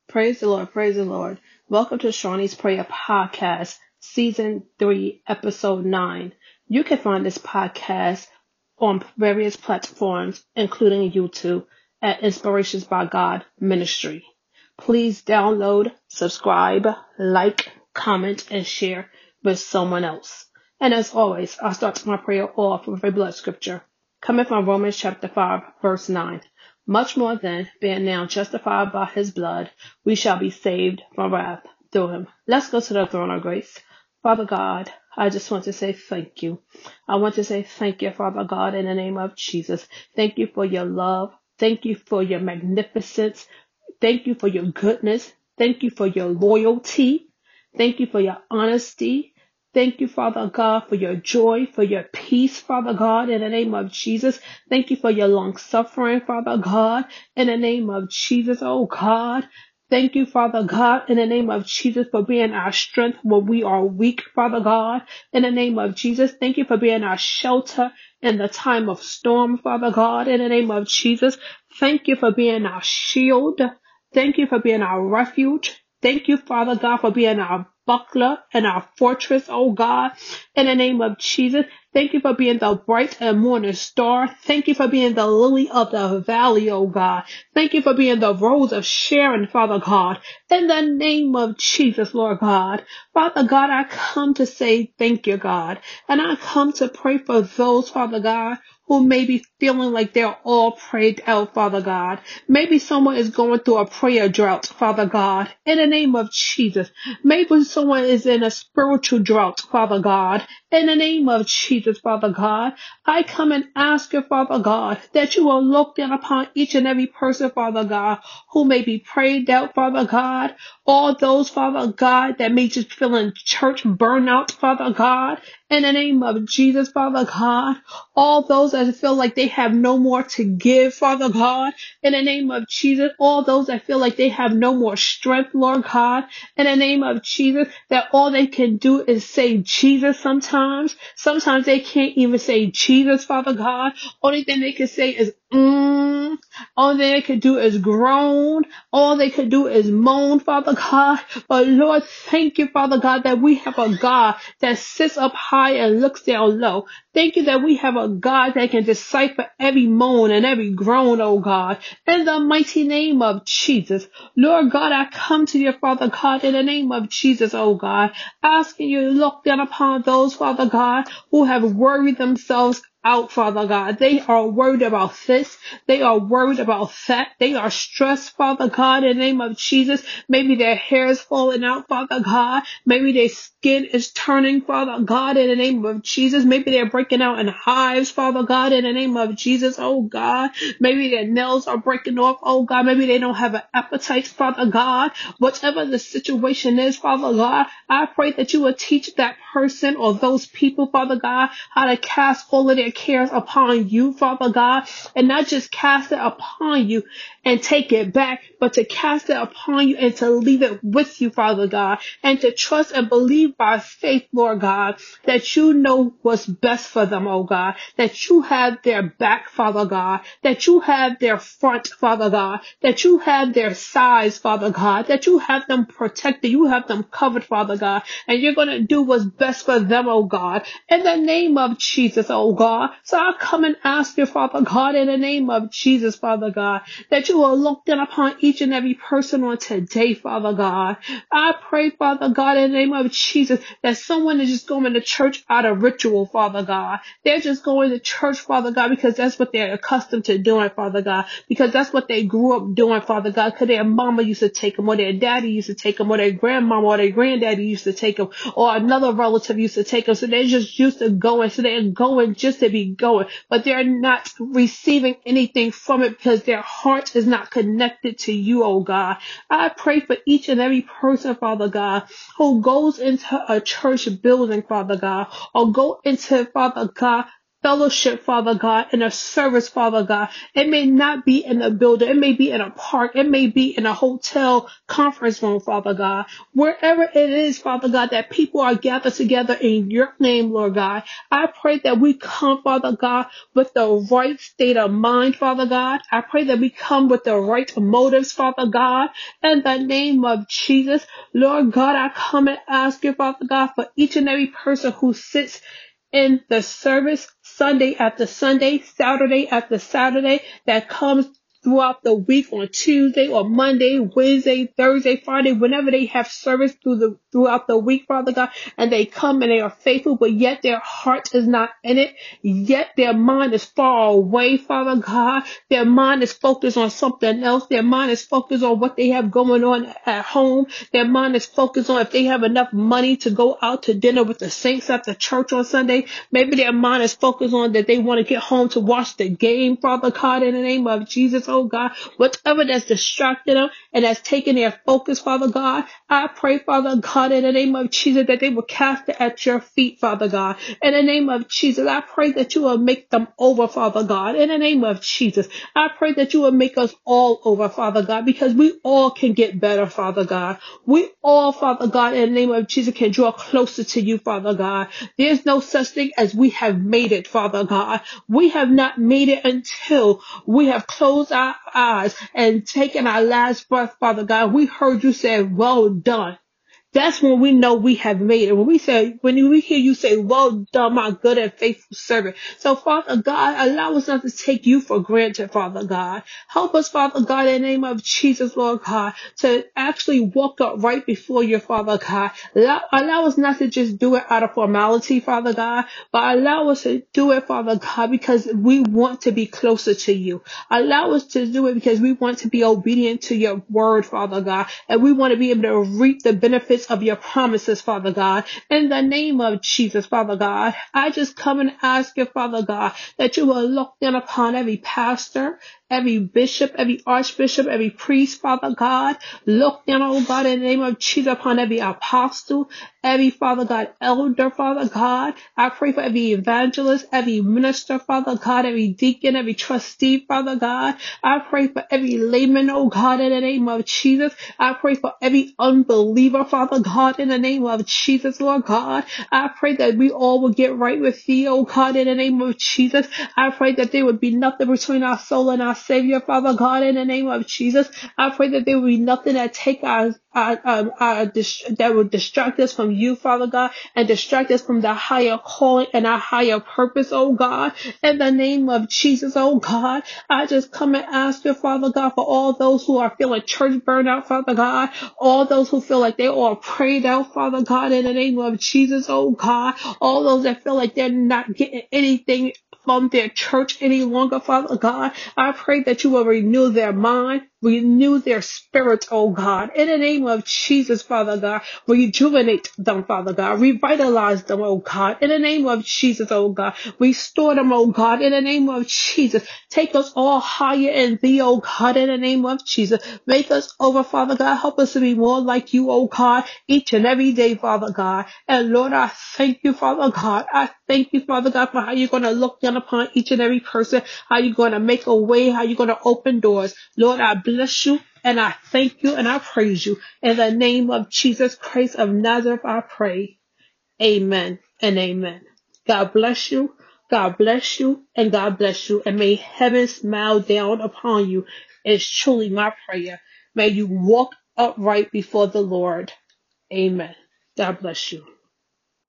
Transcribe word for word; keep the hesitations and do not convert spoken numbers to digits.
Praise the Lord, praise the Lord. Welcome to Shawnee's Prayer Podcast, Season three, Episode nine. You can find this podcast on various platforms, including YouTube, at Inspirations by God Ministry. Please download, subscribe, like, comment, and share with someone else. And as always, I'll start my prayer off with a blood scripture, coming from Romans chapter five, verse nine. Much more than being now justified by his blood, we shall be saved from wrath through him. Let's go to the throne of grace. Father God, I just want to say thank you. I want to say thank you, Father God, in the name of Jesus. Thank you for your love. Thank you for your magnificence. Thank you for your goodness. Thank you for your loyalty. Thank you for your honesty. Thank you, Father God, for your joy, for your peace, Father God, in the name of Jesus. Thank you for your long suffering, Father God, in the name of Jesus, oh God. Thank you, Father God, in the name of Jesus, for being our strength when we are weak, Father God, in the name of Jesus. Thank you for being our shelter in the time of storm, Father God, in the name of Jesus. Thank you for being our shield. Thank you for being our refuge. Thank you, Father God, for being our buckler and our fortress, oh God, in the name of Jesus. Thank you for being the bright and morning star. Thank you for being the lily of the valley, oh God. Thank you for being the rose of Sharon, Father God, in the name of Jesus, Lord God. Father God, I come to say thank you, God, and I come to pray for those, Father God, who may be feeling like they're all prayed out, Father God. Maybe someone is going through a prayer drought, Father God, in the name of Jesus. Maybe someone is in a spiritual drought, Father God, in the name of Jesus, Father God. I come and ask you, Father God, that you will look down upon each and every person, Father God, who may be prayed out, Father God. All those, Father God, that may just feel in church burnout, Father God, in the name of Jesus, Father God. All those that feel like they have no more to give, Father God, in the name of Jesus. All those that feel like they have no more strength, Lord God, in the name of Jesus, that all they can do is say Jesus sometimes. Sometimes they can't even say Jesus, Father God. Only thing they can say is mm. All they could do is groan. All they could do is moan, Father God. But Lord, thank you, Father God, that we have a God that sits up high and looks down low. Thank you that we have a God that can decipher every moan and every groan, oh God. In the mighty name of Jesus. Lord God, I come to you, Father God, in the name of Jesus, oh God, asking you to look down upon those, Father God, who have worried themselves out, Father God. They are worried about this. They are worried about that. They are stressed, Father God, in the name of Jesus. Maybe their hair is falling out, Father God. Maybe their skin is turning, Father God, in the name of Jesus. Maybe they're breaking out in hives, Father God, in the name of Jesus, oh God. Maybe their nails are breaking off, oh God. Maybe they don't have an appetite, Father God. Whatever the situation is, Father God, I pray that you will teach that person or those people, Father God, how to cast all of their cares upon you, Father God, and not just cast it upon you and take it back, but to cast it upon you and to leave it with you, Father God, and to trust and believe by faith, Lord God, that you know what's best for them, oh God, that you have their back, Father God, that you have their front, Father God, that you have their sides, Father God, that you have them protected, you have them covered, Father God, and you're going to do what's best for them, oh God, in the name of Jesus, oh God. So I come and ask you, Father God, in the name of Jesus, Father God, that you will look down upon each and every person on today, Father God. I pray, Father God, in the name of Jesus, that someone is just going to church out of ritual, Father God. They're just going to church, Father God, because that's what they're accustomed to doing, Father God, because that's what they grew up doing, Father God, because their mama used to take them, or their daddy used to take them, or their grandmama or their granddaddy used to take them, or another relative used to take them. So they're just used to going. So they're going just to be going, but they're not receiving anything from it because their heart is not connected to you, oh God. I pray for each and every person, Father God, who goes into a church building, Father God, or go into, Father God, fellowship, Father God, in a service, Father God. It may not be in a building. It may be in a park. It may be in a hotel conference room, Father God. Wherever it is, Father God, that people are gathered together in your name, Lord God. I pray that we come, Father God, with the right state of mind, Father God. I pray that we come with the right motives, Father God. In the name of Jesus, Lord God, I come and ask you, Father God, for each and every person who sits in the service Sunday after Sunday, Saturday after Saturday, that comes throughout the week on Tuesday or Monday, Wednesday, Thursday, Friday, whenever they have service through the throughout the week, Father God, and they come and they are faithful, but yet their heart is not in it, yet their mind is far away, Father God. Their mind is focused on something else. Their mind is focused on what they have going on at home. Their mind is focused on if they have enough money to go out to dinner with the saints at the church on Sunday. Maybe their mind is focused on that they want to get home to watch the game, Father God, in the name of Jesus, oh God. Whatever that's distracted them and that's taking their focus, Father God, I pray, Father God, in the name of Jesus, that they will cast it at your feet, Father God. In the name of Jesus, I pray that you will make them over, Father God. In the name of Jesus, I pray that you will make us all over, Father God, because we all can get better, Father God. We all, Father God, in the name of Jesus, can draw closer to you, Father God. There's no such thing as we have made it, Father God. We have not made it until we have closed our eyes and taken our last breath, Father God. We heard you say, well done. That's when we know we have made it. When we say, when we hear you say, well done, my good and faithful servant. So, Father God, allow us not to take you for granted, Father God. Help us, Father God, in the name of Jesus, Lord God, to actually walk up right before you, Father God. Allow, allow us not to just do it out of formality, Father God, but allow us to do it, Father God, because we want to be closer to you. Allow us to do it because we want to be obedient to your word, Father God, and we want to be able to reap the benefits of your promises, Father God. In the name of Jesus, Father God, I just come and ask you, Father God, that you will look down upon every pastor, every bishop, every archbishop, every priest, Father God. Look down, oh God, in the name of Jesus, upon every apostle, every, Father God, elder, Father God. I pray for every evangelist, every minister, Father God, every deacon, every trustee, Father God. I pray for every layman, oh God, in the name of Jesus. I pray for every unbeliever, Father God, in the name of Jesus, Lord God. I pray that we all will get right with thee, oh God, in the name of Jesus. I pray that there would be nothing between our soul and our Savior, Father God, in the name of Jesus. I pray that there will be nothing that take our, our, um, our dis- that will distract us from you, Father God, and distract us from the higher calling and our higher purpose, oh God. In the name of Jesus, oh God, I just come and ask you, Father God, for all those who are feeling church burnout, Father God, all those who feel like they are prayed out, Father God, in the name of Jesus, oh God, all those that feel like they're not getting anything from their church any longer, Father God. I pray that you will renew their mind, renew their spirit, oh God. In the name of Jesus, Father God, rejuvenate them, Father God. Revitalize them, oh God. In the name of Jesus, oh God. Restore them, oh God. In the name of Jesus. Take us all higher in thee, oh God. In the name of Jesus. Make us over, Father God. Help us to be more like you, oh God, each and every day, Father God. And Lord, I thank you, Father God. I thank you, Father God, for how you're going to look down upon each and every person, how you're going to make a way, how you're going to open doors. Lord, I bless you and I thank you and I praise you. In the name of Jesus Christ of Nazareth, I pray. Amen and amen. God bless you. God bless you and God bless you. And may heaven smile down upon you is truly my prayer. May you walk upright before the Lord. Amen. God bless you.